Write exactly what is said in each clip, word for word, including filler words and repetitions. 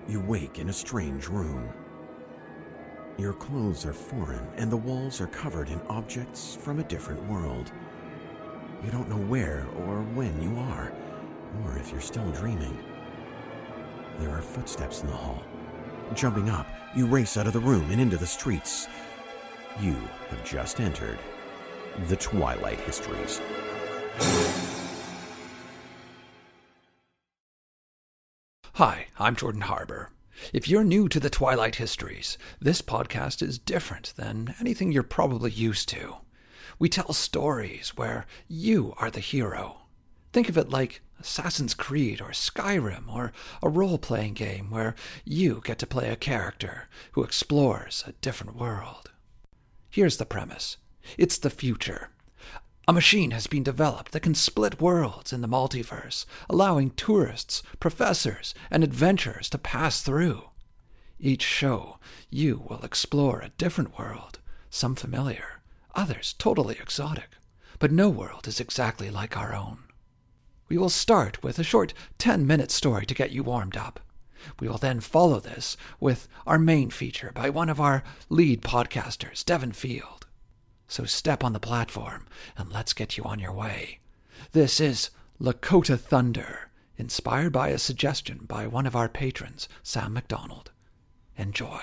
you wake in a strange room. Your clothes are foreign, and the walls are covered in objects from a different world. You don't know where or when you are, or if you're still dreaming. There are footsteps in the hall. Jumping up, you race out of the room and into the streets. You have just entered the Twilight Histories. Hi, I'm Jordan Harbour. If you're new to the Twilight Histories, this podcast is different than anything you're probably used to. We tell stories where you are the hero. Think of it like Assassin's Creed or Skyrim or a role-playing game where you get to play a character who explores a different world. Here's the premise. It's the future. A machine has been developed that can split worlds in the multiverse, allowing tourists, professors, and adventurers to pass through. Each show, you will explore a different world, some familiar, others totally exotic, but no world is exactly like our own. We will start with a short ten-minute story to get you warmed up. We will then follow this with our main feature by one of our lead podcasters, Devon Field. So step on the platform and let's get you on your way. This is Lakota Thunder, inspired by a suggestion by one of our patrons, Sam McDonald. Enjoy.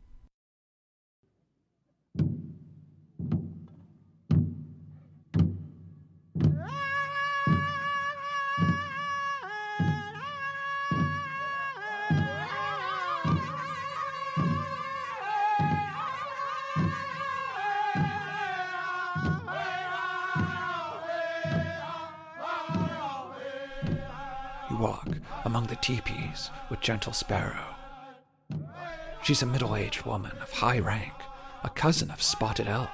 Walk among the teepees with Gentle Sparrow. She's a middle-aged woman of high rank, a cousin of Spotted Elk.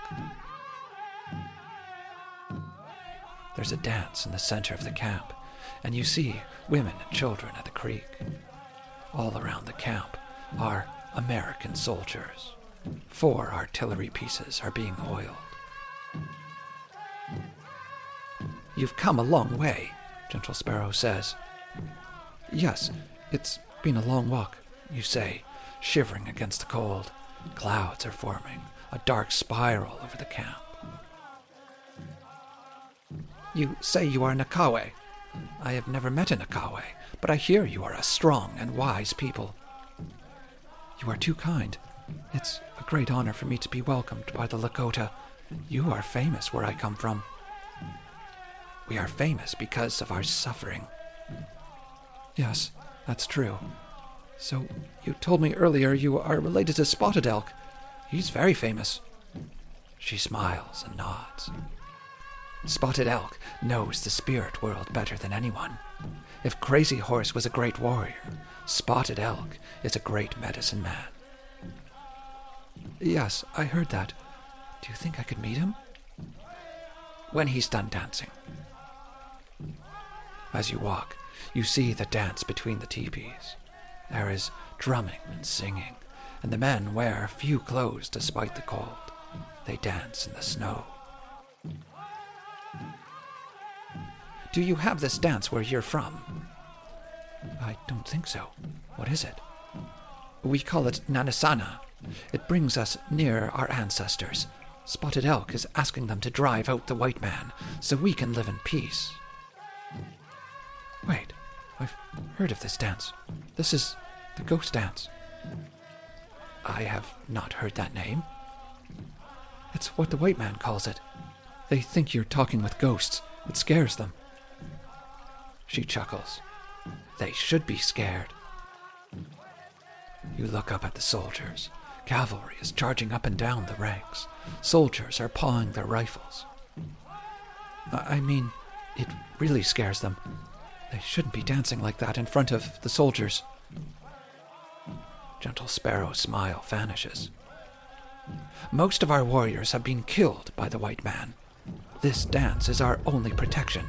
There's a dance in the center of the camp, and you see women and children at the creek. All around the camp are American soldiers. Four artillery pieces are being oiled. You've come a long way, Gentle Sparrow says. Yes, it's been a long walk, you say, shivering against the cold. Clouds are forming, a dark spiral over the camp. You say you are Nakawe. I have never met a Nakawe, but I hear you are a strong and wise people. You are too kind. It's a great honor for me to be welcomed by the Lakota. You are famous where I come from. We are famous because of our suffering. Yes, that's true. So, you told me earlier you are related to Spotted Elk. He's very famous. She smiles and nods. Spotted Elk knows the spirit world better than anyone. If Crazy Horse was a great warrior, Spotted Elk is a great medicine man. Yes, I heard that. Do you think I could meet him? When he's done dancing. As you walk, you see the dance between the teepees. There is drumming and singing, and the men wear few clothes despite the cold. They dance in the snow. Do you have this dance where you're from? I don't think so. What is it? We call it Nanasana. It brings us near our ancestors. Spotted Elk is asking them to drive out the white man so we can live in peace. Wait. I've heard of this dance. This is the ghost dance. I have not heard that name. It's what the white man calls it. They think you're talking with ghosts. It scares them. She chuckles. They should be scared. You look up at the soldiers. Cavalry is charging up and down the ranks. Soldiers are pawing their rifles. I mean, it really scares them. They shouldn't be dancing like that in front of the soldiers. Gentle Sparrow's smile vanishes. Most of our warriors have been killed by the white man. This dance is our only protection.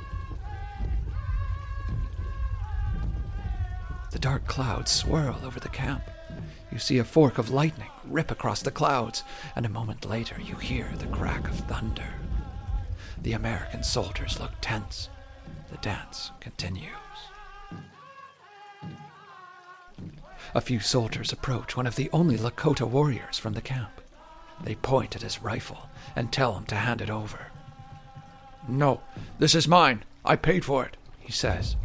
The dark clouds swirl over the camp. You see a fork of lightning rip across the clouds, and a moment later you hear the crack of thunder. The American soldiers look tense. The dance continues. A few soldiers approach one of the only Lakota warriors from the camp. They point at his rifle and tell him to hand it over. "No, this is mine. I paid for it," he says.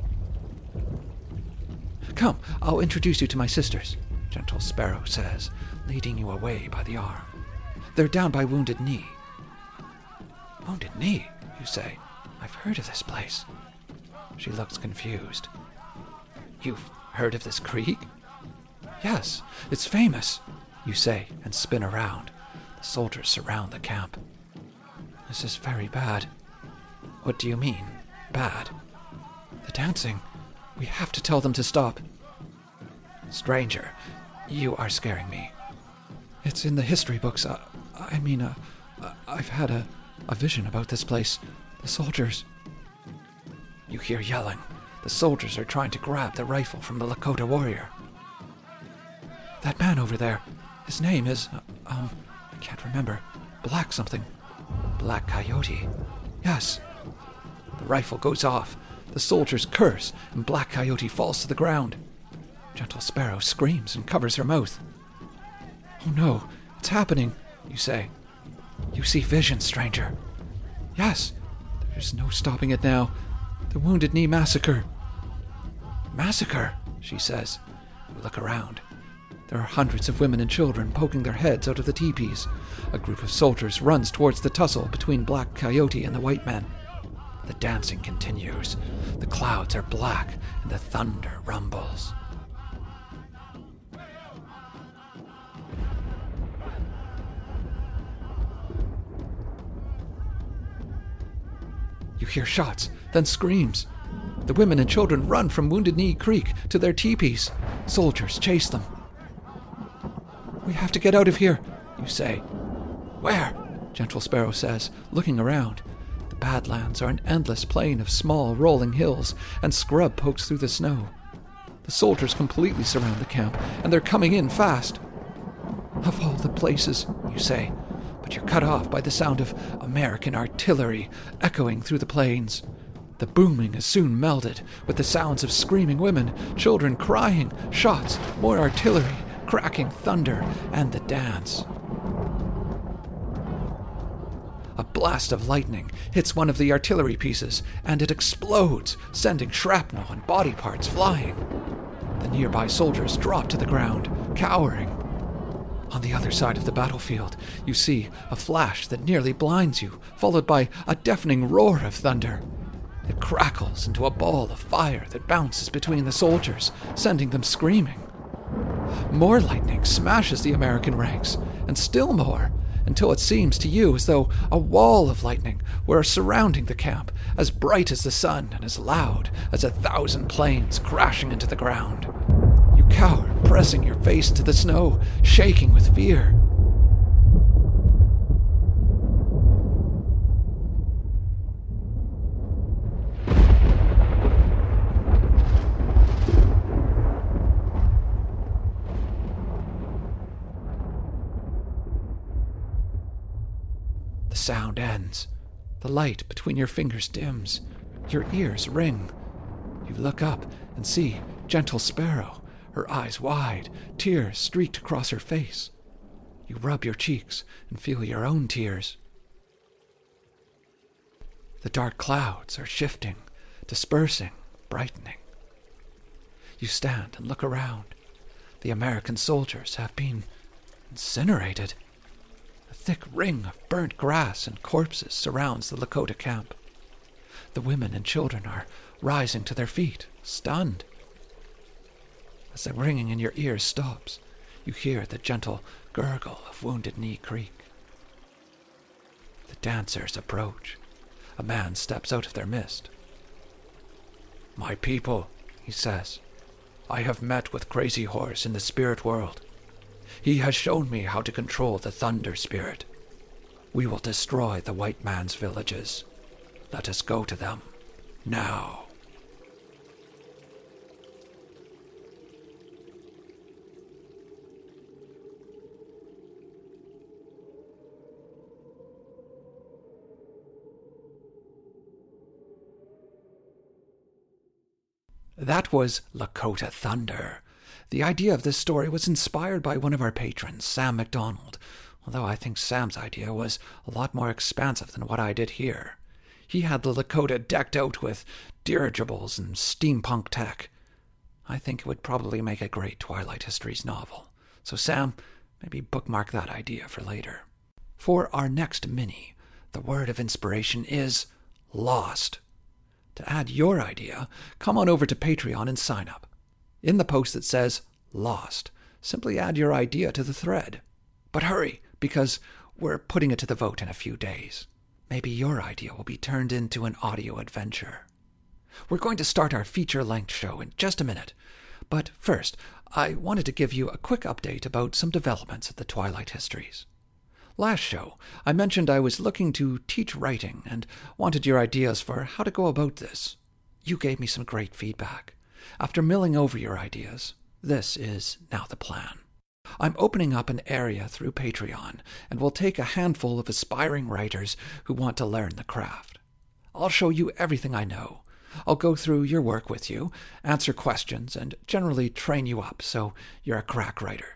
"Come, I'll introduce you to my sisters," Gentle Sparrow says, leading you away by the arm. "They're down by Wounded Knee." "Wounded Knee," you say. "I've heard of this place." She looks confused. "You've heard of this creek?" "Yes, it's famous," you say, and spin around. The soldiers surround the camp. "This is very bad." "What do you mean, bad?" "The dancing. We have to tell them to stop." "Stranger, you are scaring me." "It's in the history books. Uh, I mean, uh, I've had a, a vision about this place. The soldiers..." You hear yelling. The soldiers are trying to grab the rifle from the Lakota warrior. "That man over there, his name is, uh, um, I can't remember. Black something." "Black Coyote." "Yes." The rifle goes off. The soldiers curse, and Black Coyote falls to the ground. Gentle Sparrow screams and covers her mouth. "Oh no, it's happening," you say. "You see visions, stranger." "Yes, there's no stopping it now. The Wounded Knee Massacre." "Massacre," she says. You look around. There are hundreds of women and children poking their heads out of the teepees. A group of soldiers runs towards the tussle between Black Coyote and the white men. The dancing continues. The clouds are black and the thunder rumbles. You hear shots, then screams. The women and children run from Wounded Knee Creek to their teepees. Soldiers chase them. "We have to get out of here," you say. "Where?" Gentle Sparrow says, looking around. The Badlands are an endless plain of small, rolling hills, and scrub pokes through the snow. The soldiers completely surround the camp, and they're coming in fast. "Of all the places," you say, but you're cut off by the sound of American artillery echoing through the plains. The booming is soon melded with the sounds of screaming women, children crying, shots, more artillery, cracking thunder, and the dance. A blast of lightning hits one of the artillery pieces, and it explodes, sending shrapnel and body parts flying. The nearby soldiers drop to the ground, cowering. On the other side of the battlefield, you see a flash that nearly blinds you, followed by a deafening roar of thunder. It crackles into a ball of fire that bounces between the soldiers, sending them screaming. More lightning smashes the American ranks, and still more, until it seems to you as though a wall of lightning were surrounding the camp, as bright as the sun and as loud as a thousand planes crashing into the ground. You cower, pressing your face to the snow, shaking with fear. The sound ends. The light between your fingers dims. Your ears ring. You look up and see Gentle Sparrow, her eyes wide, tears streaked across her face. You rub your cheeks and feel your own tears. The dark clouds are shifting, dispersing, brightening. You stand and look around. The American soldiers have been incinerated. A thick ring of burnt grass and corpses surrounds the Lakota camp. The women and children are rising to their feet, stunned. As the ringing in your ears stops, you hear the gentle gurgle of Wounded Knee Creek. The dancers approach. A man steps out of their midst. "My people," he says, "I have met with Crazy Horse in the spirit world. He has shown me how to control the thunder spirit. We will destroy the white man's villages. Let us go to them, now." That was Lakota Thunder. The idea of this story was inspired by one of our patrons, Sam McDonald, although I think Sam's idea was a lot more expansive than what I did here. He had the Lakota decked out with dirigibles and steampunk tech. I think it would probably make a great Twilight Histories novel. So Sam, maybe bookmark that idea for later. For our next mini, the word of inspiration is lost. To add your idea, come on over to Patreon and sign up. In the post that says lost, simply add your idea to the thread. But hurry, because we're putting it to the vote in a few days. Maybe your idea will be turned into an audio adventure. We're going to start our feature-length show in just a minute. But first, I wanted to give you a quick update about some developments at the Twilight Histories. Last show, I mentioned I was looking to teach writing and wanted your ideas for how to go about this. You gave me some great feedback. After milling over your ideas, this is now the plan. I'm opening up an area through Patreon and will take a handful of aspiring writers who want to learn the craft. I'll show you everything I know. I'll go through your work with you, answer questions, and generally train you up so you're a crack writer.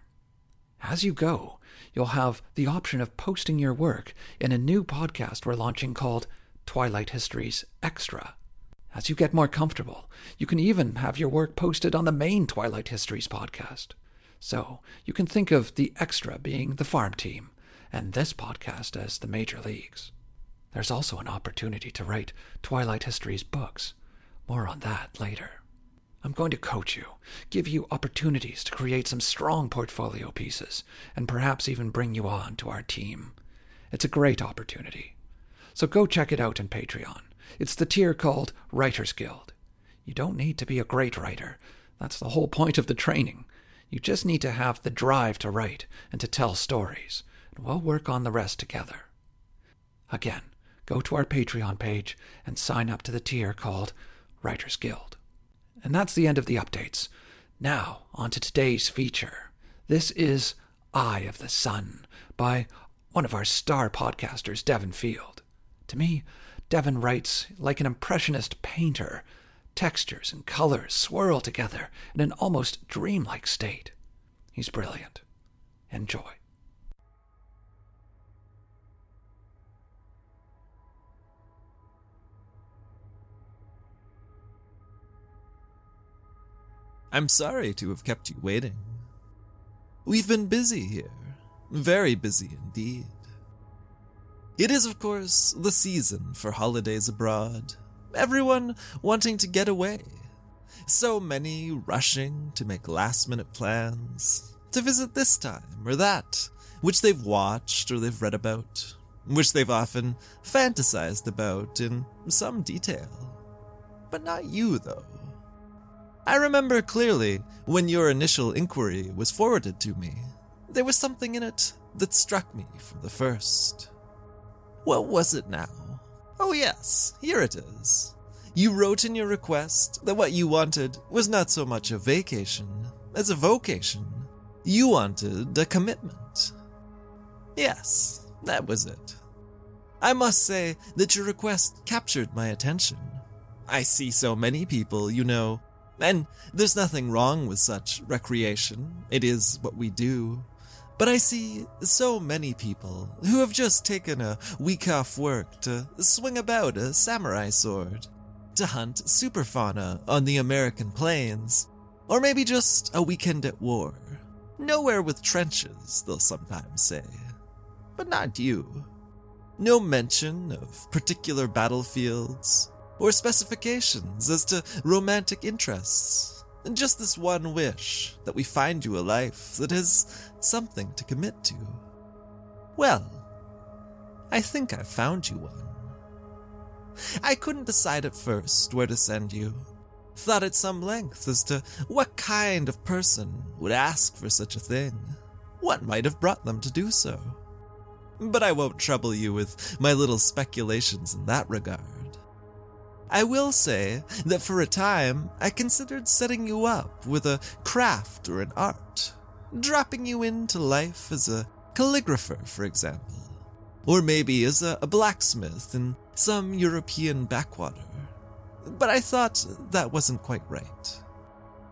As you go, you'll have the option of posting your work in a new podcast we're launching called Twilight Histories Extra. As you get more comfortable, you can even have your work posted on the main Twilight Histories podcast. So you can think of the Extra being the farm team, and this podcast as the major leagues. There's also an opportunity to write Twilight Histories books. More on that later. I'm going to coach you, give you opportunities to create some strong portfolio pieces, and perhaps even bring you on to our team. It's a great opportunity. So go check it out on Patreon. It's the tier called Writers Guild. You don't need to be a great writer. That's the whole point of the training. You just need to have the drive to write and to tell stories, and we'll work on the rest together. Again, go to our Patreon page and sign up to the tier called Writers Guild. And that's the end of the updates. Now, on to today's feature. This is Eye of the Sun by one of our star podcasters, Devon Field. To me, Devon writes like an impressionist painter. Textures and colors swirl together in an almost dreamlike state. He's brilliant. Enjoy. I'm sorry to have kept you waiting. We've been busy here. Very busy indeed. It is, of course, the season for holidays abroad. Everyone wanting to get away. So many rushing to make last-minute plans, to visit this time or that, which they've watched or they've read about, which they've often fantasized about in some detail. But not you, though. I remember clearly when your initial inquiry was forwarded to me. There was something in it that struck me from the first. What was it now? Oh yes, here it is. You wrote in your request that what you wanted was not so much a vacation as a vocation. You wanted a commitment. Yes, that was it. I must say that your request captured my attention. I see so many people, you know, and there's nothing wrong with such recreation. It is what we do. But I see so many people who have just taken a week off work to swing about a samurai sword, to hunt superfauna on the American plains, or maybe just a weekend at war. Nowhere with trenches, they'll sometimes say. But not you. No mention of particular battlefields, or specifications as to romantic interests. Just this one wish that we find you a life that has something to commit to. Well, I think I've found you one. I couldn't decide at first where to send you. Thought at some length as to what kind of person would ask for such a thing. What might have brought them to do so. But I won't trouble you with my little speculations in that regard. I will say that for a time, I considered setting you up with a craft or an art, dropping you into life as a calligrapher, for example, or maybe as a, a blacksmith in some European backwater. But I thought that wasn't quite right.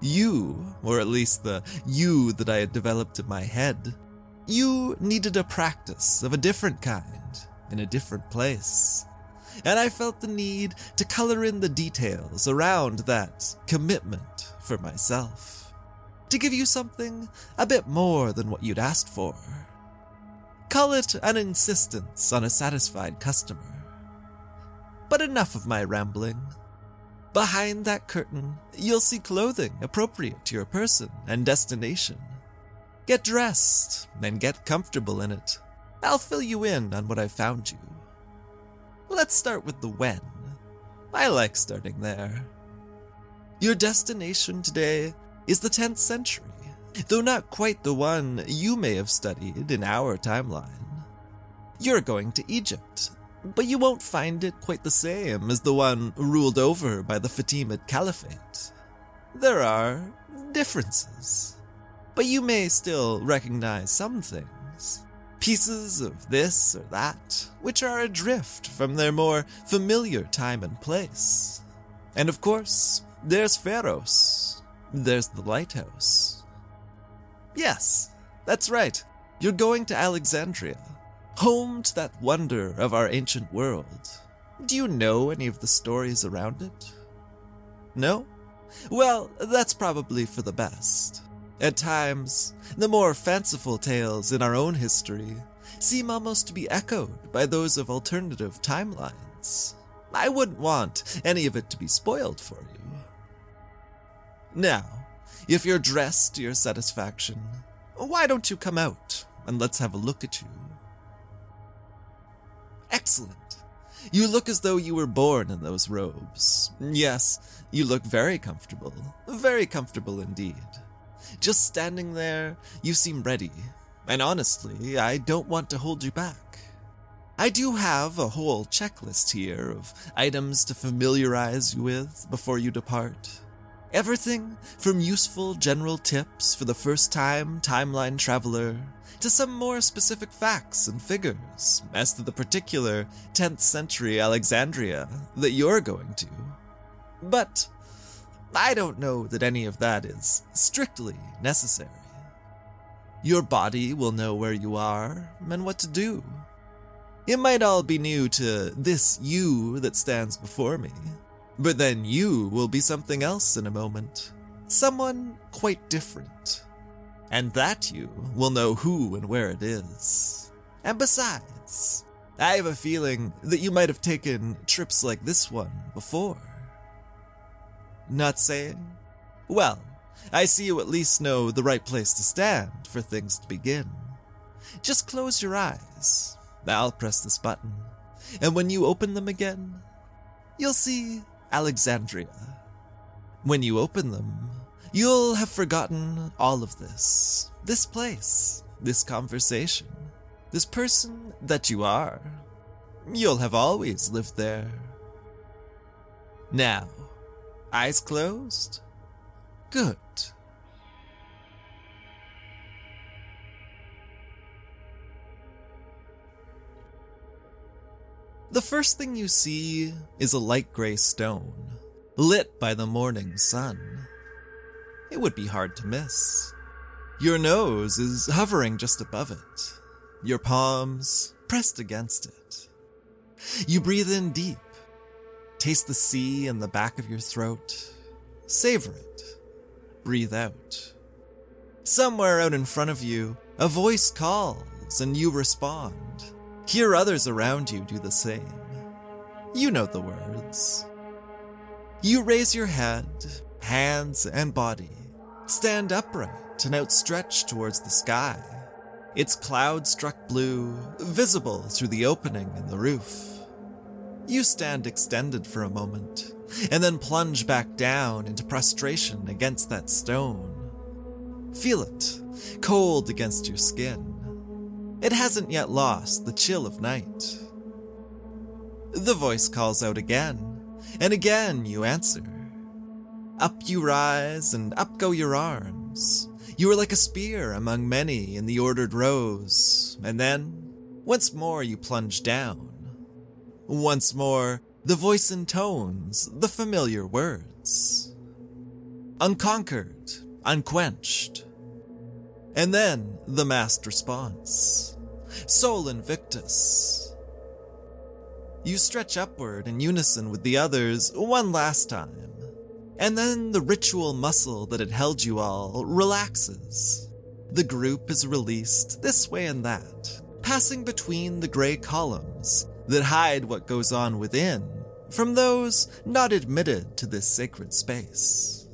You, or at least the you that I had developed in my head, you needed a practice of a different kind, in a different place. And I felt the need to color in the details around that commitment for myself, to give you something a bit more than what you'd asked for. Call it an insistence on a satisfied customer. But enough of my rambling. Behind that curtain, you'll see clothing appropriate to your person and destination. Get dressed and get comfortable in it. I'll fill you in on what I've found you. Let's start with the when. I like starting there. Your destination today is the tenth century, though not quite the one you may have studied in our timeline. You're going to Egypt, but you won't find it quite the same as the one ruled over by the Fatimid Caliphate. There are differences, but you may still recognize some things. Pieces of this or that, which are adrift from their more familiar time and place. And of course, there's Pharos. There's the lighthouse. Yes, that's right. You're going to Alexandria, home to that wonder of our ancient world. Do you know any of the stories around it? No? Well, that's probably for the best. At times, the more fanciful tales in our own history seem almost to be echoed by those of alternative timelines. I wouldn't want any of it to be spoiled for you. Now, if you're dressed to your satisfaction, why don't you come out and let's have a look at you? Excellent. You look as though you were born in those robes. Yes, you look very comfortable. Very comfortable indeed. Just standing there, you seem ready. And honestly, I don't want to hold you back. I do have a whole checklist here of items to familiarize you with before you depart. Everything from useful general tips for the first-time timeline traveler to some more specific facts and figures as to the particular tenth century Alexandria that you're going to. But I don't know that any of that is strictly necessary. Your body will know where you are and what to do. It might all be new to this you that stands before me, but then you will be something else in a moment. Someone quite different. And that you will know who and where it is. And besides, I have a feeling that you might have taken trips like this one before. Not saying? Well, I see you at least know the right place to stand for things to begin. Just close your eyes. I'll press this button. And when you open them again, you'll see Alexandria. When you open them, you'll have forgotten all of this. This place, this conversation, this person that you are. You'll have always lived there. Now, eyes closed? Good. The first thing you see is a light gray stone, lit by the morning sun. It would be hard to miss. Your nose is hovering just above it, your palms pressed against it. You breathe in deep, taste the sea in the back of your throat, savor it, breathe out. Somewhere out in front of you, a voice calls and you respond. Hear others around you do the same. You know the words. You raise your head, hands, and body. Stand upright and outstretched towards the sky. Its cloud-struck blue, visible through the opening in the roof. You stand extended for a moment, and then plunge back down into prostration against that stone. Feel it, cold against your skin. It hasn't yet lost the chill of night. The voice calls out again, and again you answer. Up you rise, and up go your arms. You are like a spear among many in the ordered rows, and then, once more you plunge down. Once more, the voice intones the familiar words. unconquered, unquenched. And then the masked response, Sol Invictus. You stretch upward in unison with the others one last time, and then the ritual muscle that had held you all relaxes. The group is released this way and that, passing between the gray columns that hide what goes on within from those not admitted to this sacred space.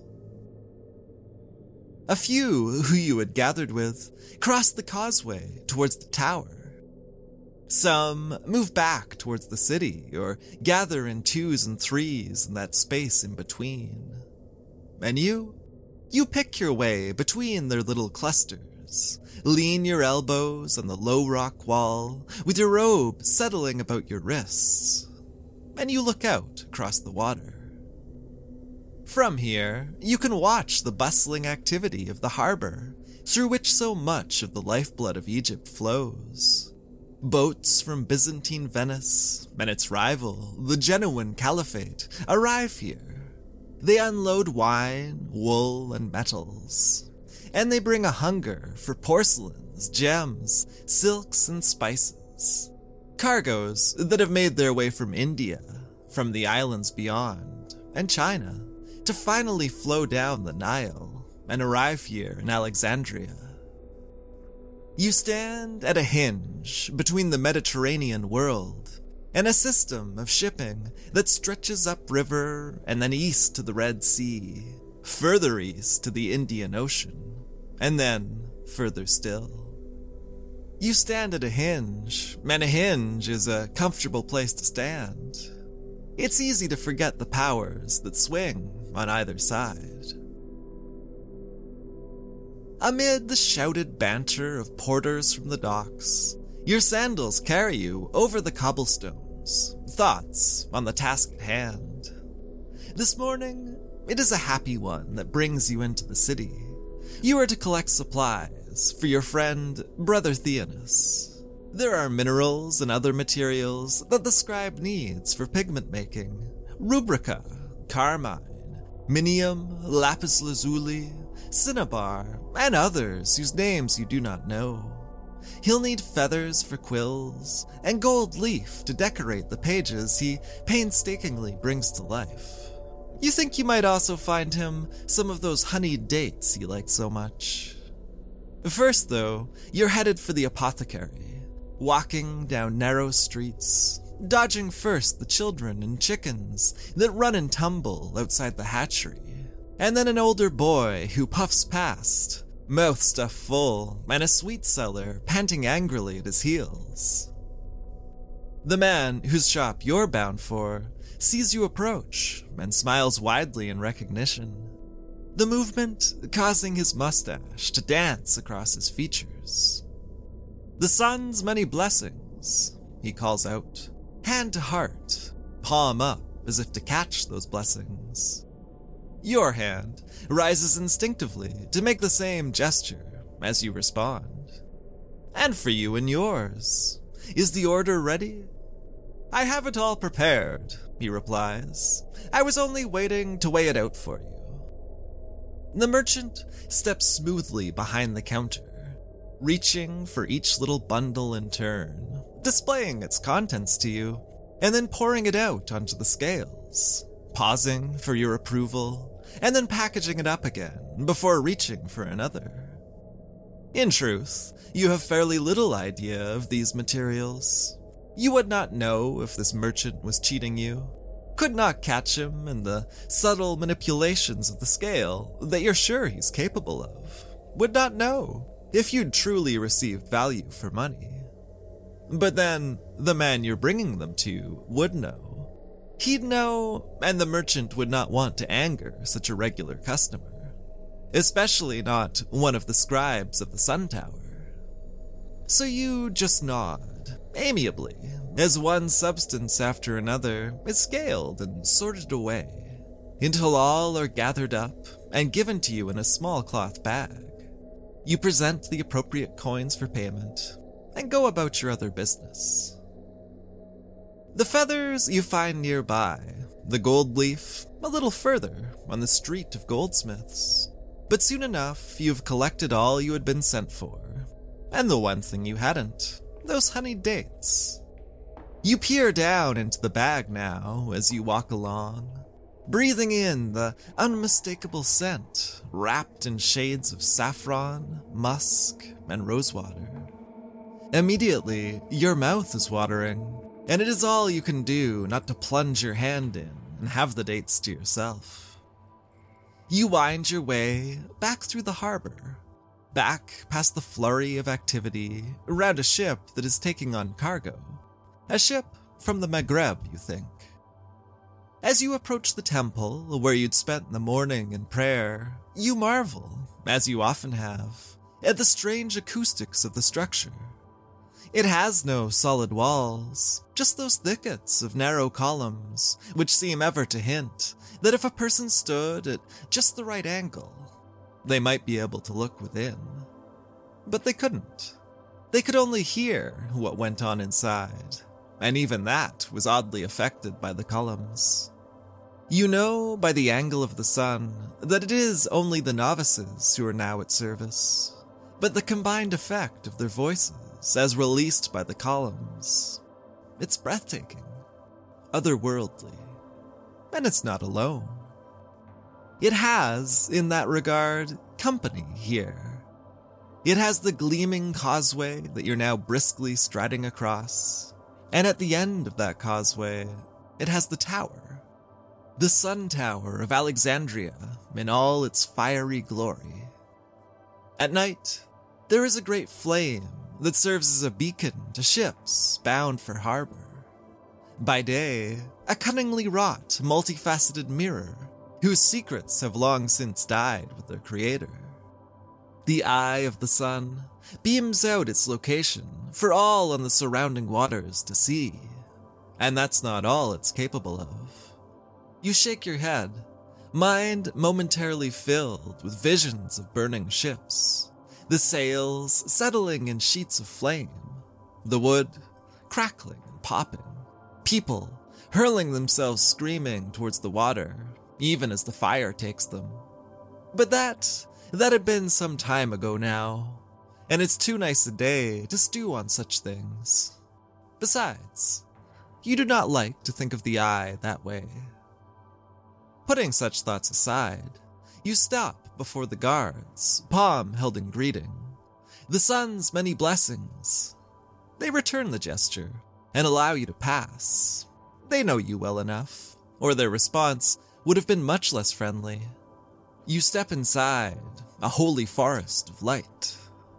A few who you had gathered with cross the causeway towards the tower. Some move back towards the city or gather in twos and threes in that space in between. And you? You pick your way between their little clusters, lean your elbows on the low rock wall with your robe settling about your wrists, and you look out across the water. From here, you can watch the bustling activity of the harbor through which so much of the lifeblood of Egypt flows. Boats from Byzantine Venice and its rival, the Genoan Caliphate, arrive here. They unload wine, wool, and metals, and they bring a hunger for porcelains, gems, silks, and spices. Cargoes that have made their way from India, from the islands beyond, and China, to finally flow down the Nile and arrive here in Alexandria. You stand at a hinge between the Mediterranean world and a system of shipping that stretches upriver and then east to the Red Sea, further east to the Indian Ocean, and then further still. You stand at a hinge, and a hinge is a comfortable place to stand. It's easy to forget the powers that swing on either side. Amid the shouted banter of porters from the docks, your sandals carry you over the cobblestones, thoughts on the task at hand. This morning, it is a happy one that brings you into the city. You are to collect supplies for your friend, Brother Theonis. There are minerals and other materials that the scribe needs for pigment making: rubrica, carmine, minium, lapis lazuli, cinnabar, and others whose names you do not know. He'll need feathers for quills, and gold leaf to decorate the pages he painstakingly brings to life. You think you might also find him some of those honeyed dates he likes so much. First, though, you're headed for the apothecary, walking down narrow streets, dodging first the children and chickens that run and tumble outside the hatchery, and then an older boy who puffs past, mouth stuffed full, and a sweet seller panting angrily at his heels. The man whose shop you're bound for sees you approach and smiles widely in recognition, the movement causing his mustache to dance across his features. "The sun's many blessings," he calls out, hand to heart, palm up as if to catch those blessings. Your hand rises instinctively to make the same gesture as you respond. "And for you and yours, is the order ready?" "I have it all prepared," he replies. "I was only waiting to weigh it out for you." The merchant steps smoothly behind the counter, reaching for each little bundle in turn, displaying its contents to you, and then pouring it out onto the scales, pausing for your approval, and then packaging it up again before reaching for another. In truth, you have fairly little idea of these materials. You would not know if this merchant was cheating you, could not catch him in the subtle manipulations of the scale that you're sure he's capable of, would not know if you'd truly received value for money. But then, the man you're bringing them to would know. He'd know, and the merchant would not want to anger such a regular customer, especially not one of the scribes of the Sun Tower. So you just nod, amiably, as one substance after another is scaled and sorted away, until all are gathered up and given to you in a small cloth bag. You present the appropriate coins for payment, and go about your other business. The feathers you find nearby, the gold leaf a little further on the street of goldsmiths. But soon enough, you've collected all you had been sent for. And the one thing you hadn't, those honeyed dates. You peer down into the bag now as you walk along, breathing in the unmistakable scent wrapped in shades of saffron, musk, and rosewater. Immediately, your mouth is watering, and it is all you can do not to plunge your hand in and have the dates to yourself. You wind your way back through the harbor, back past the flurry of activity around a ship that is taking on cargo. A ship from the Maghreb, you think. As you approach the temple where you'd spent the morning in prayer, you marvel, as you often have, at the strange acoustics of the structure. It has no solid walls, just those thickets of narrow columns, which seem ever to hint that if a person stood at just the right angle, they might be able to look within. But they couldn't. They could only hear what went on inside, and even that was oddly affected by the columns. You know by the angle of the sun that it is only the novices who are now at service, but the combined effect of their voices as released by the columns, it's breathtaking, otherworldly, and it's not alone. It has, in that regard, company here. It has the gleaming causeway that you're now briskly striding across, and at the end of that causeway, it has the tower, the Sun Tower of Alexandria in all its fiery glory. At night, there is a great flame that serves as a beacon to ships bound for harbor. By day, a cunningly wrought, multifaceted mirror, whose secrets have long since died with their creator. The eye of the sun beams out its location for all on the surrounding waters to see, and that's not all it's capable of. You shake your head, mind momentarily filled with visions of burning ships, the sails settling in sheets of flame, the wood crackling and popping, people hurling themselves screaming towards the water, even as the fire takes them. But that, that had been some time ago now, and it's too nice a day to stew on such things. Besides, you do not like to think of the eye that way. Putting such thoughts aside, you stop before the guards, palm held in greeting. The sun's many blessings. They return the gesture and allow you to pass. They know you well enough, or their response would have been much less friendly. You step inside a holy forest of light.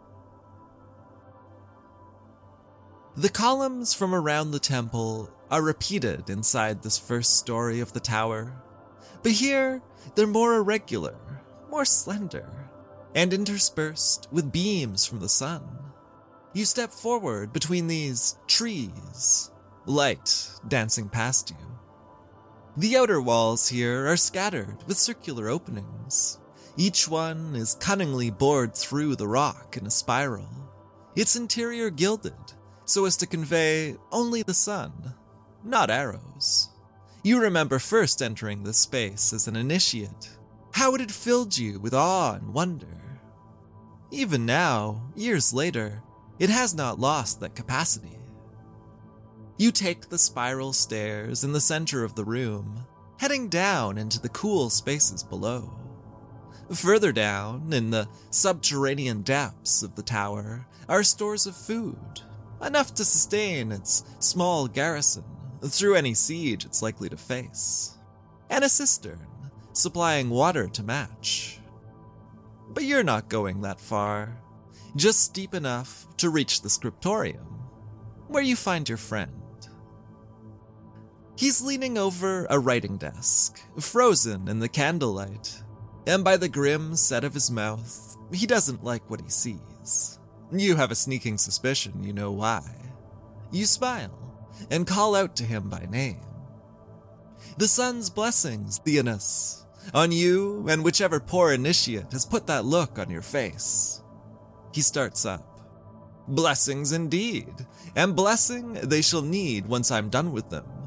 The columns from around the temple are repeated inside this first story of the tower, but here they're more irregular, more slender, and interspersed with beams from the sun. You step forward between these trees, light dancing past you. The outer walls here are scattered with circular openings. Each one is cunningly bored through the rock in a spiral, its interior gilded so as to convey only the sun, not arrows. You remember first entering this space as an initiate, how it had filled you with awe and wonder. Even now, years later, it has not lost that capacity. You take the spiral stairs in the center of the room, heading down into the cool spaces below. Further down, in the subterranean depths of the tower, are stores of food, enough to sustain its small garrison through any siege it's likely to face, and a cistern supplying water to match. But you're not going that far, just deep enough to reach the scriptorium, where you find your friend. He's leaning over a writing desk, frozen in the candlelight, and by the grim set of his mouth, he doesn't like what he sees. You have a sneaking suspicion you know why. You smile and call out to him by name. The sun's blessings, Theonis, on you and whichever poor initiate has put that look on your face. He starts up. Blessings indeed, and blessing they shall need once I'm done with them.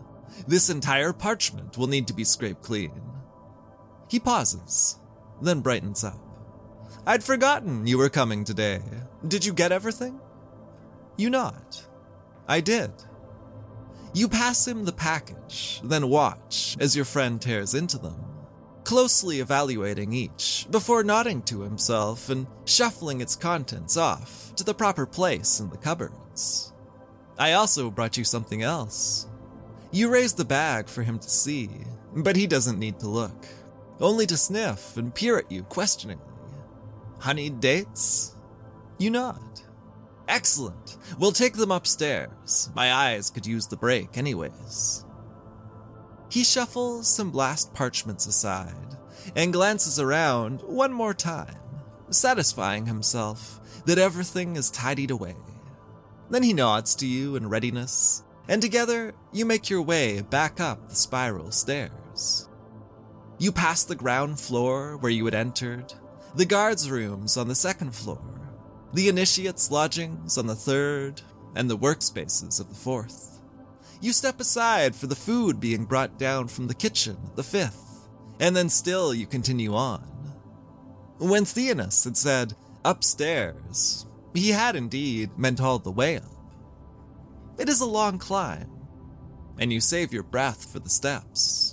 This entire parchment will need to be scraped clean. He pauses, then brightens up. I'd forgotten you were coming today. Did you get everything? You nod. I did. You pass him the package, then watch as your friend tears into them, closely evaluating each before nodding to himself and shuffling its contents off to the proper place in the cupboards. I also brought you something else. You raise the bag for him to see, but he doesn't need to look, only to sniff and peer at you questioningly. Honeyed dates? You nod. Excellent. We'll take them upstairs. My eyes could use the break anyways. He shuffles some blast parchments aside and glances around one more time, satisfying himself that everything is tidied away. Then he nods to you in readiness, and together you make your way back up the spiral stairs. You pass the ground floor where you had entered, the guards' rooms on the second floor, the initiates' lodgings on the third, and the workspaces of the fourth. You step aside for the food being brought down from the kitchen at the fifth, and then still you continue on. When Theonis had said, upstairs, he had indeed meant all the way up. It is a long climb, and you save your breath for the steps.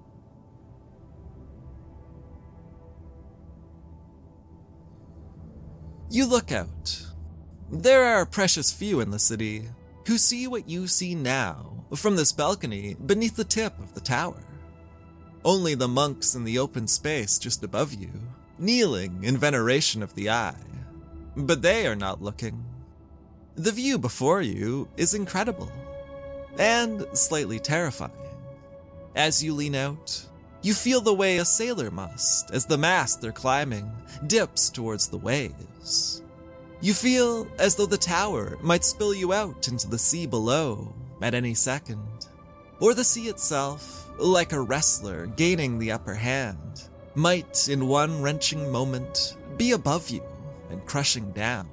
You look out. There are a precious few in the city who see what you see now from this balcony beneath the tip of the tower. Only the monks in the open space just above you, kneeling in veneration of the eye. But they are not looking. The view before you is incredible, and slightly terrifying. As you lean out, you feel the way a sailor must as the mast they're climbing dips towards the waves. You feel as though the tower might spill you out into the sea below at any second, or the sea itself, like a wrestler gaining the upper hand, might in one wrenching moment be above you and crushing down.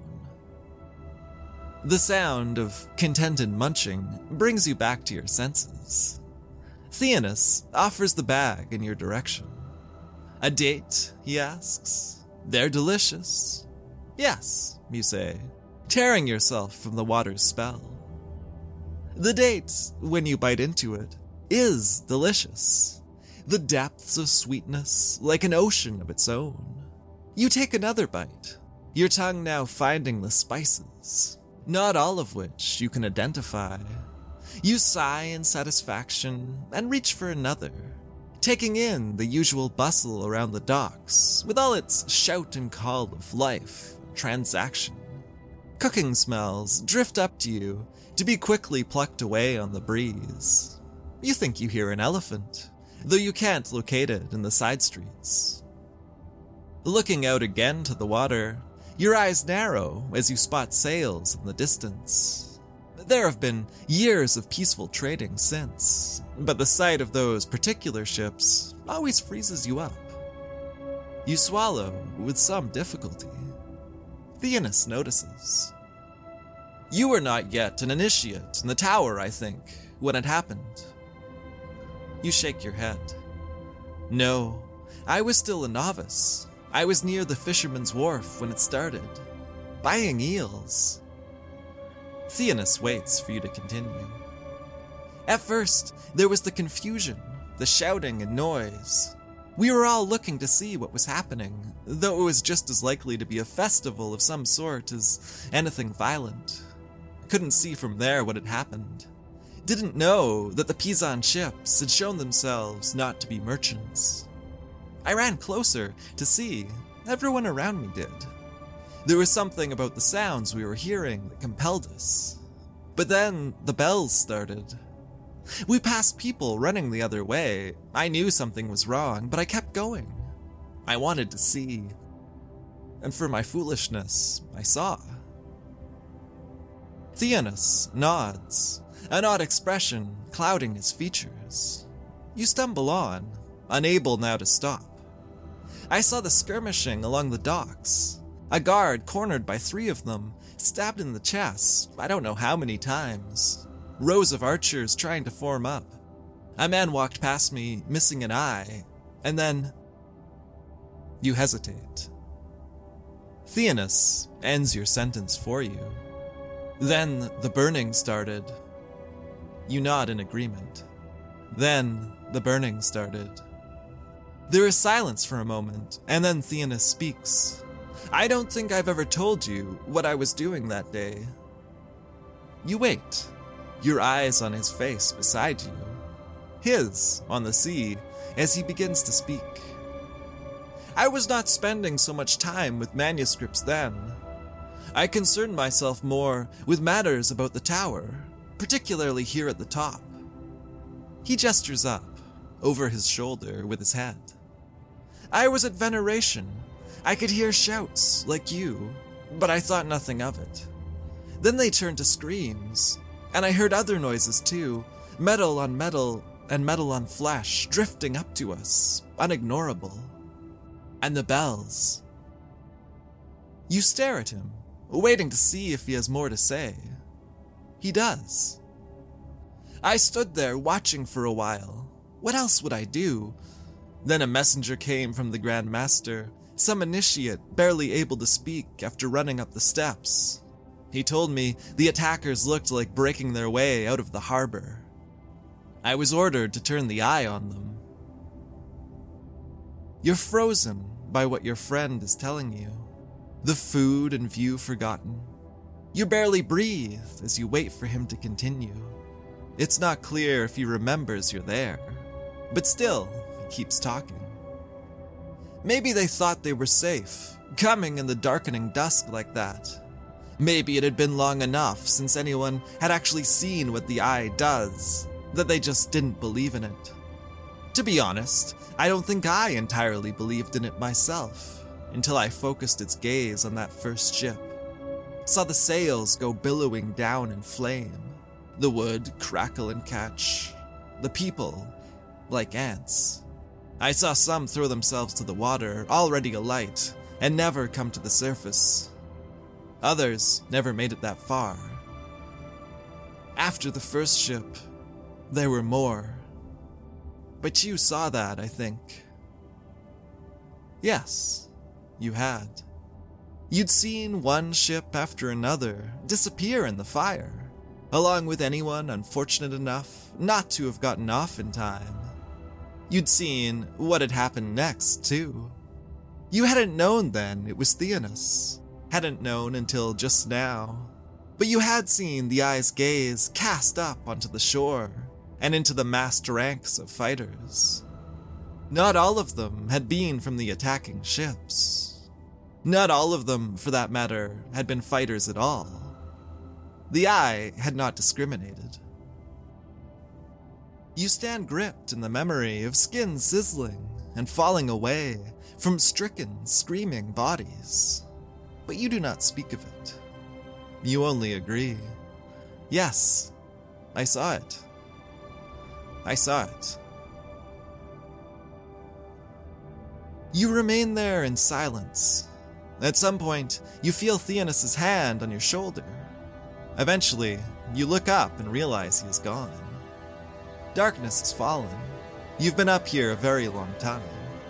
The sound of contented munching brings you back to your senses. Theonis offers the bag in your direction. A date, he asks. They're delicious. Yes, you say, tearing yourself from the water's spell. The date, when you bite into it, is delicious. The depths of sweetness, like an ocean of its own. You take another bite, your tongue now finding the spices, not all of which you can identify. You sigh in satisfaction and reach for another, taking in the usual bustle around the docks with all its shout and call of life, transaction. Cooking smells drift up to you to be quickly plucked away on the breeze. You think you hear an elephant, though you can't locate it in the side streets. Looking out again to the water, your eyes narrow as you spot sails in the distance. There have been years of peaceful trading since, but the sight of those particular ships always freezes you up. You swallow with some difficulty. Theonis notices. You were not yet an initiate in the tower, I think, when it happened. You shake your head. No, I was still a novice. I was near the fisherman's wharf when it started, buying eels. Theonis waits for you to continue. At first, there was the confusion, the shouting and noise. We were all looking to see what was happening, though it was just as likely to be a festival of some sort as anything violent. Couldn't see from there what had happened. Didn't know that the Pisan ships had shown themselves not to be merchants. I ran closer to see. Everyone around me did. There was something about the sounds we were hearing that compelled us. But then the bells started. We passed people running the other way. I knew something was wrong, but I kept going. I wanted to see. And for my foolishness, I saw. Theonis nods, an odd expression clouding his features. You stumble on, unable now to stop. I saw the skirmishing along the docks. A guard cornered by three of them, stabbed in the chest, I don't know how many times. Rows of archers trying to form up. A man walked past me, missing an eye, and then... You hesitate. Theonis ends your sentence for you. Then the burning started. You nod in agreement. Then the burning started. There is silence for a moment, and then Theonis speaks. I don't think I've ever told you what I was doing that day. You wait, your eyes on his face beside you, his on the sea, as he begins to speak. I was not spending so much time with manuscripts then. I concerned myself more with matters about the tower, particularly here at the top. He gestures up, over his shoulder with his head. I was at veneration. I could hear shouts, like you, but I thought nothing of it. Then they turned to screams, and I heard other noises too, metal on metal and metal on flesh, drifting up to us, unignorable. And the bells. You stare at him, waiting to see if he has more to say. He does. I stood there watching for a while. What else would I do? Then a messenger came from the Grand Master, some initiate barely able to speak after running up the steps. He told me the attackers looked like breaking their way out of the harbor. I was ordered to turn the eye on them. You're frozen by what your friend is telling you, the food and view forgotten. You barely breathe as you wait for him to continue. It's not clear if he remembers you're there, but still, he keeps talking. Maybe they thought they were safe, coming in the darkening dusk like that. Maybe it had been long enough since anyone had actually seen what the eye does, that they just didn't believe in it. To be honest, I don't think I entirely believed in it myself, until I focused its gaze on that first ship. Saw the sails go billowing down in flame, the wood crackle and catch, the people like ants. I saw some throw themselves to the water, already alight, and never come to the surface. Others never made it that far. After the first ship, there were more. But you saw that, I think. Yes, you had. You'd seen one ship after another disappear in the fire, along with anyone unfortunate enough not to have gotten off in time. You'd seen what had happened next, too. You hadn't known then it was Theonis. Hadn't known until just now. But you had seen the eye's gaze cast up onto the shore, and into the massed ranks of fighters. Not all of them had been from the attacking ships. Not all of them, for that matter, had been fighters at all. The eye had not discriminated. You stand gripped in the memory of skin sizzling and falling away from stricken, screaming bodies. But you do not speak of it. You only agree. Yes, I saw it. I saw it. You remain there in silence. At some point, you feel Theonis' hand on your shoulder. Eventually, you look up and realize he is gone. Darkness has fallen. You've been up here a very long time.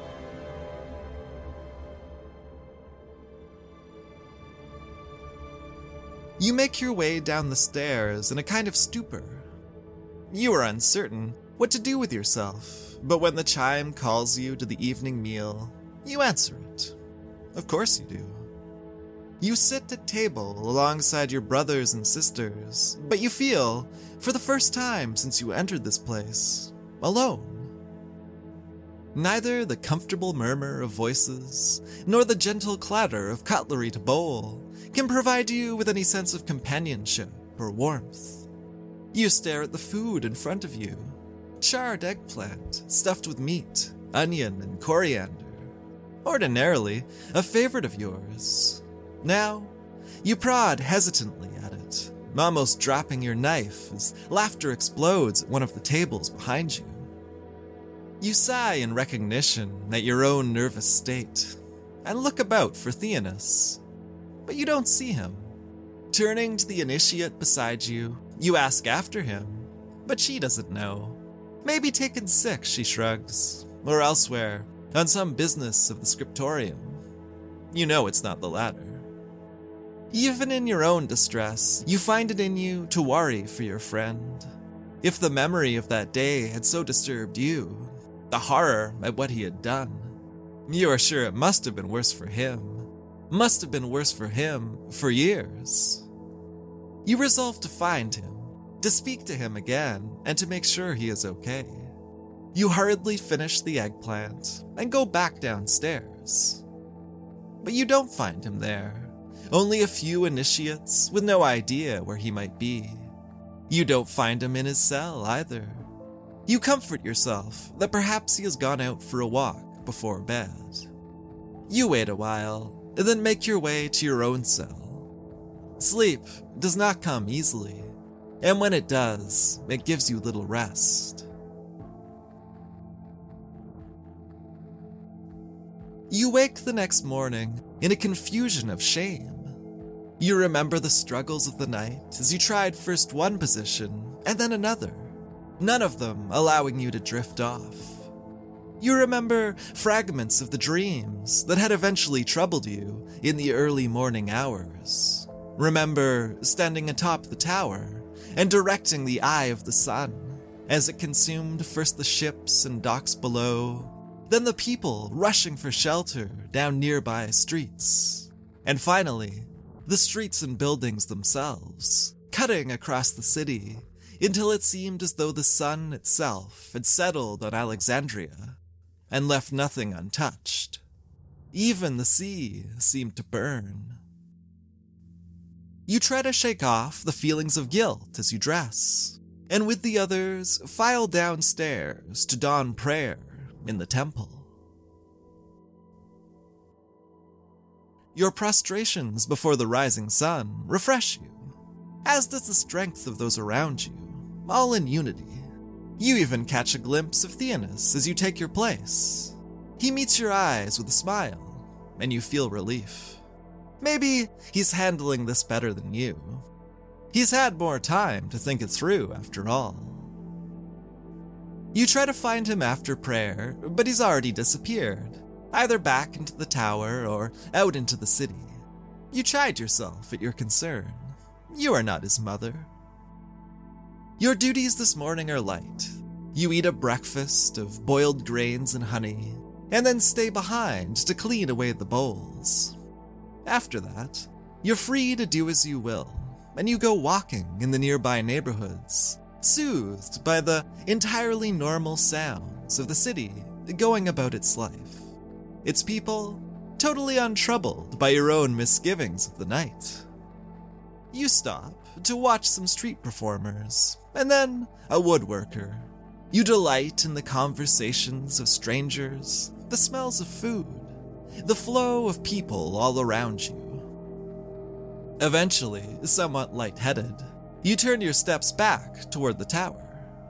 You make your way down the stairs in a kind of stupor. You are uncertain what to do with yourself, but when the chime calls you to the evening meal, you answer it. Of course you do. You sit at table alongside your brothers and sisters, but you feel, for the first time since you entered this place, alone. Neither the comfortable murmur of voices, nor the gentle clatter of cutlery to bowl, can provide you with any sense of companionship or warmth. You stare at the food in front of you. Charred eggplant, stuffed with meat, onion, and coriander. Ordinarily, a favorite of yours. Now, you prod hesitantly at it, almost dropping your knife as laughter explodes at one of the tables behind you. You sigh in recognition at your own nervous state, and look about for Theonis, but you don't see him. Turning to the initiate beside you, you ask after him, but she doesn't know. Maybe taken sick, she shrugs, or elsewhere, on some business of the scriptorium. You know it's not the latter. Even in your own distress, you find it in you to worry for your friend. If the memory of that day had so disturbed you, the horror at what he had done, you are sure it must have been worse for him. Must have been worse for him for years. You resolve to find him, to speak to him again, and to make sure he is okay. You hurriedly finish the eggplant and go back downstairs. But you don't find him there. Only a few initiates with no idea where he might be. You don't find him in his cell either. You comfort yourself that perhaps he has gone out for a walk before bed. You wait a while, and then make your way to your own cell. Sleep does not come easily, and when it does, it gives you little rest. You wake the next morning in a confusion of shame. You remember the struggles of the night as you tried first one position and then another, none of them allowing you to drift off. You remember fragments of the dreams that had eventually troubled you in the early morning hours. Remember standing atop the tower and directing the eye of the sun as it consumed first the ships and docks below, then the people rushing for shelter down nearby streets, and finally, the streets and buildings themselves, cutting across the city until it seemed as though the sun itself had settled on Alexandria and left nothing untouched. Even the sea seemed to burn. You try to shake off the feelings of guilt as you dress, and with the others file downstairs to dawn prayer in the temple. Your prostrations before the rising sun refresh you, as does the strength of those around you, all in unity. You even catch a glimpse of Theonis as you take your place. He meets your eyes with a smile, and you feel relief. Maybe he's handling this better than you. He's had more time to think it through, after all. You try to find him after prayer, but he's already disappeared, either back into the tower or out into the city. You chide yourself at your concern. You are not his mother. Your duties this morning are light. You eat a breakfast of boiled grains and honey, and then stay behind to clean away the bowls. After that, you're free to do as you will, and you go walking in the nearby neighborhoods, soothed by the entirely normal sounds of the city going about its life. Its people totally untroubled by your own misgivings of the night. You stop to watch some street performers, and then a woodworker. You delight in the conversations of strangers, the smells of food, the flow of people all around you. Eventually, somewhat lightheaded, you turn your steps back toward the tower.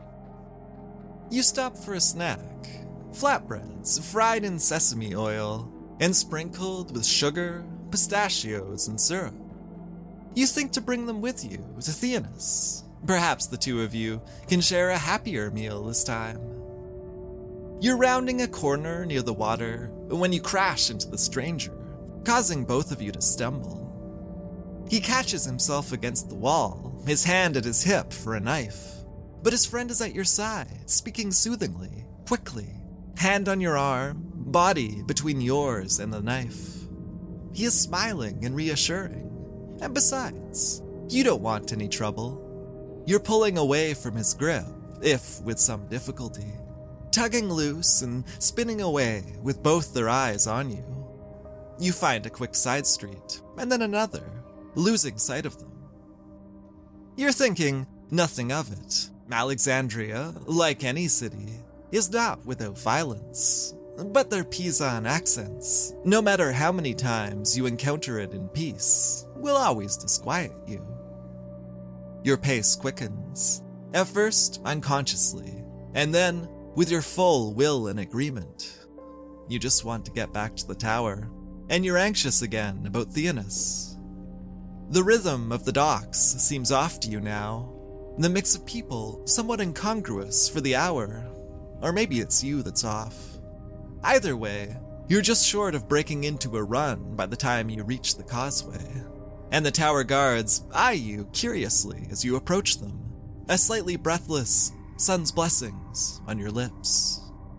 You stop for a snack, flatbreads fried in sesame oil and sprinkled with sugar, pistachios, and syrup. You think to bring them with you to Theonis. Perhaps the two of you can share a happier meal this time. You're rounding a corner near the water when you crash into the stranger, causing both of you to stumble. He catches himself against the wall, his hand at his hip for a knife, but his friend is at your side, speaking soothingly, quickly, hand on your arm, body between yours and the knife. He is smiling and reassuring. And besides, you don't want any trouble. You're pulling away from his grip, if with some difficulty, tugging loose and spinning away with both their eyes on you. You find a quick side street, and then another, losing sight of them. You're thinking nothing of it. Alexandria, like any city, is not without violence. But their Pisan accents, no matter how many times you encounter it in peace, will always disquiet you. Your pace quickens, at first unconsciously, and then with your full will and agreement. You just want to get back to the tower, and you're anxious again about Theonis. The rhythm of the docks seems off to you now. The mix of people somewhat incongruous for the hour, or maybe it's you that's off. Either way, you're just short of breaking into a run by the time you reach the causeway, and the tower guards eye you curiously as you approach them, a slightly breathless sun's blessings on your lips.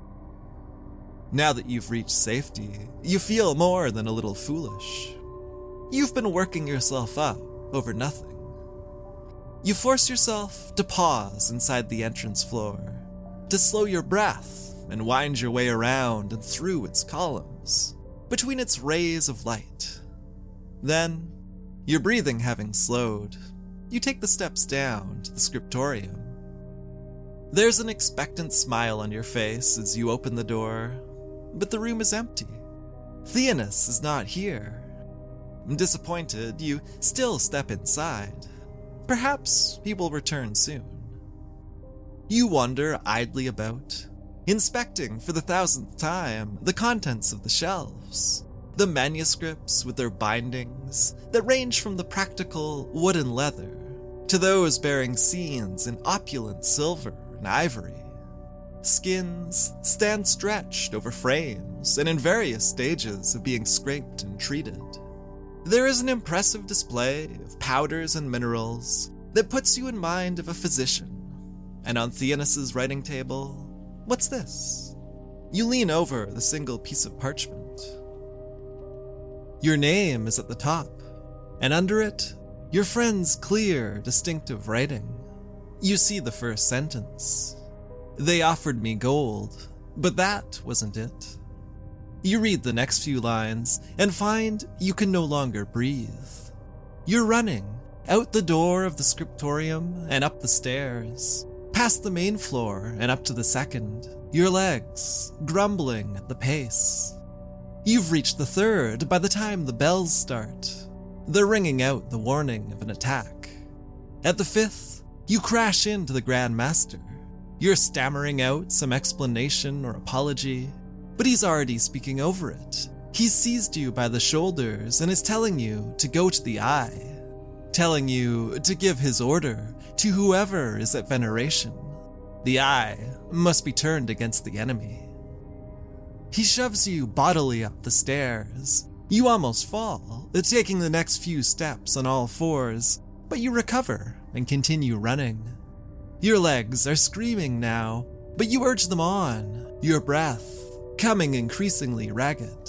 Now that you've reached safety, you feel more than a little foolish. You've been working yourself up over nothing. You force yourself to pause inside the entrance floor, to slow your breath and wind your way around and through its columns, between its rays of light. Then, your breathing having slowed, you take the steps down to the scriptorium. There's an expectant smile on your face as you open the door, but the room is empty. Theonis is not here. Disappointed, you still step inside. Perhaps he will return soon. You wander idly about, inspecting for the thousandth time the contents of the shelves, the manuscripts with their bindings that range from the practical wood and leather to those bearing scenes in opulent silver and ivory. Skins stand stretched over frames and in various stages of being scraped and treated. There is an impressive display of powders and minerals that puts you in mind of a physician. And on Theonis's writing table, what's this? You lean over the single piece of parchment. Your name is at the top, and under it, your friend's clear, distinctive writing. You see the first sentence. They offered me gold, but that wasn't it. You read the next few lines and find you can no longer breathe. You're running out the door of the scriptorium and up the stairs, past the main floor and up to the second, your legs grumbling at the pace. You've reached the third by the time the bells start. They're ringing out the warning of an attack. At the fifth, you crash into the Grand Master. You're stammering out some explanation or apology, but he's already speaking over it. He's seized you by the shoulders and is telling you to go to the Eye, telling you to give his order to whoever is at veneration. The Eye must be turned against the enemy. He shoves you bodily up the stairs. You almost fall, taking the next few steps on all fours, but you recover and continue running. Your legs are screaming now, but you urge them on, your breath coming increasingly ragged.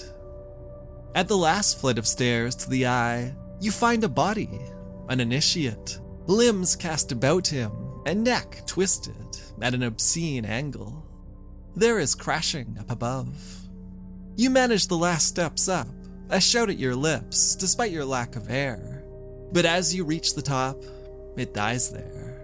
At the last flight of stairs to the Eye, you find a body, an initiate, limbs cast about him, and neck twisted at an obscene angle. There is crashing up above. You manage the last steps up, a shout at your lips despite your lack of air, but as you reach the top, it dies there.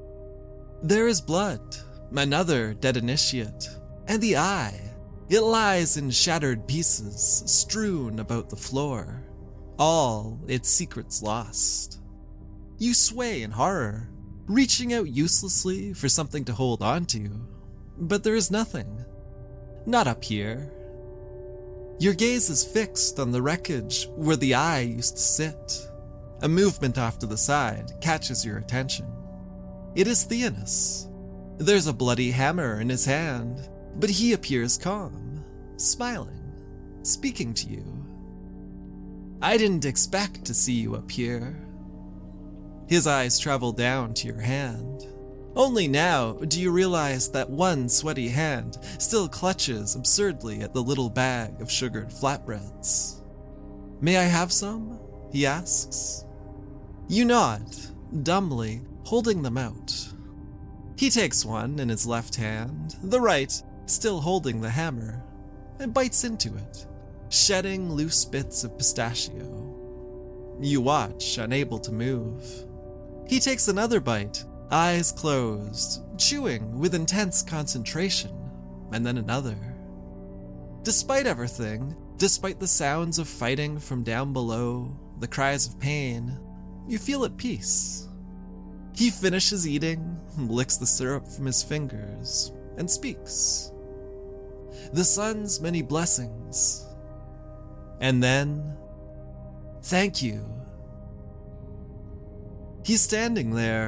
There is blood, another dead initiate, and the Eye. It lies in shattered pieces, strewn about the floor, all its secrets lost. You sway in horror, reaching out uselessly for something to hold onto, but there is nothing. Not up here. Your gaze is fixed on the wreckage where the Eye used to sit. A movement off to the side catches your attention. It is Theonis. There's a bloody hammer in his hand, but he appears calm, smiling, speaking to you. I didn't expect to see you up here. His eyes travel down to your hand. Only now do you realize that one sweaty hand still clutches absurdly at the little bag of sugared flatbreads. May I have some? He asks. You nod, dumbly, holding them out. He takes one in his left hand, the right still holding the hammer, and bites into it, shedding loose bits of pistachio. You watch, unable to move. He takes another bite, eyes closed, chewing with intense concentration, and then another. Despite everything, despite the sounds of fighting from down below, the cries of pain, you feel at peace. He finishes eating, licks the syrup from his fingers, and speaks. The sun's many blessings. And then, thank you. He's standing there,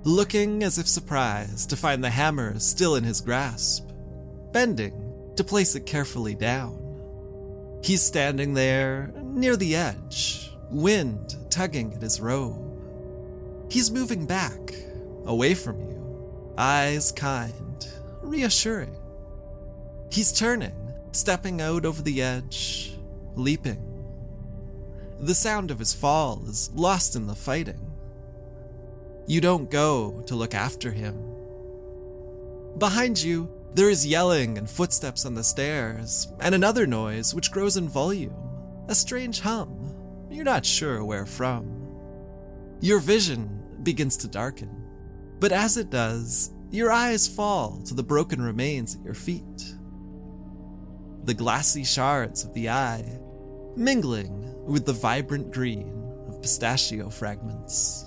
looking as if surprised to find the hammer still in his grasp, bending to place it carefully down. He's standing there near the edge, wind tugging at his robe. He's moving back, away from you, eyes kind, reassuring. He's turning, stepping out over the edge, leaping. The sound of his fall is lost in the fighting. You don't go to look after him. Behind you, there is yelling and footsteps on the stairs, and another noise which grows in volume, a strange hum, you're not sure where from. Your vision begins to darken, but as it does, your eyes fall to the broken remains at your feet. The glassy shards of the eye, mingling with the vibrant green of pistachio fragments.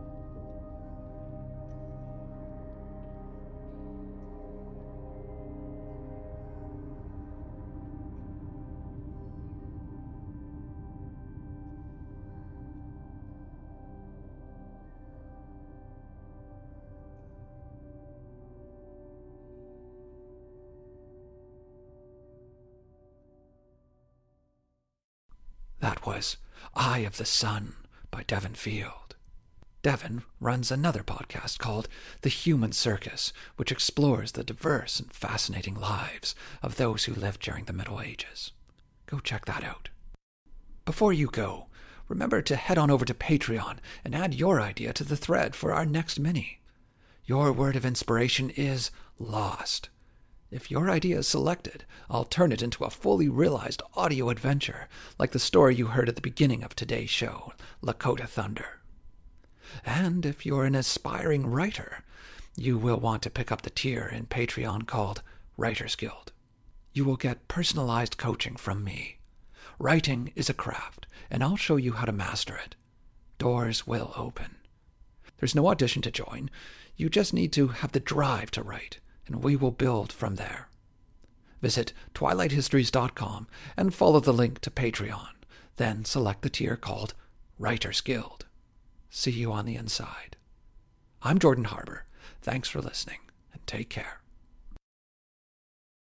That was Eye of the Sun by Devon Field. Devon runs another podcast called The Human Circus, which explores the diverse and fascinating lives of those who lived during the Middle Ages. Go check that out. Before you go, remember to head on over to Patreon and add your idea to the thread for our next mini. Your word of inspiration is Lost. If your idea is selected, I'll turn it into a fully realized audio adventure, like the story you heard at the beginning of today's show, Lakota Thunder. And if you're an aspiring writer, you will want to pick up the tier in Patreon called Writers Guild. You will get personalized coaching from me. Writing is a craft, and I'll show you how to master it. Doors will open. There's no audition to join. You just need to have the drive to write, and we will build from there. Visit twilight histories dot com and follow the link to Patreon. Then select the tier called Writers Guild. See you on the inside. I'm Jordan Harbour. Thanks for listening, and take care.